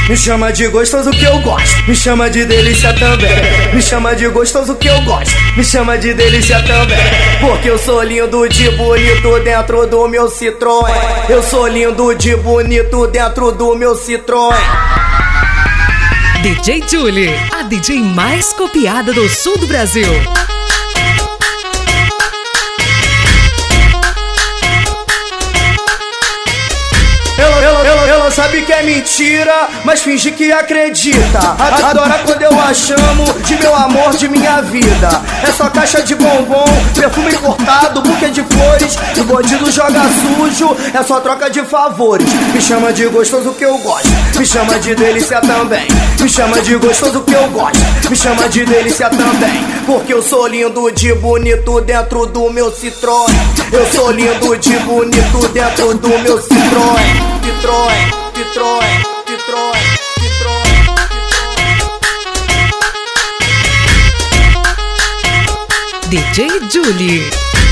Me chama de gostoso que eu gosto, me chama de delícia também. Me chama de gostoso que eu gosto, me chama de delícia também. Porque eu sou lindo de bonito dentro do meu Citroën. Eu sou lindo de bonito dentro do meu Citroën. DJ Julie, a DJ mais copiada do sul do Brasil. Ela sabe que é mentira, mas finge que acredita. Adora quando eu a chamo de meu amor, de minha vida. É só caixa de bombom, perfume importado, buquê de flores. E o bandido joga sujo, é só troca de favores. Me chama de gostoso que eu gosto, me chama de delícia também. Me chama de gostoso que eu gosto, me chama de delícia também. Porque eu sou lindo de bonito dentro do meu Citroën. Eu sou lindo de bonito dentro do meu Citroën. Citroën, Citroën, Citroën, Citroën. DJ Julie.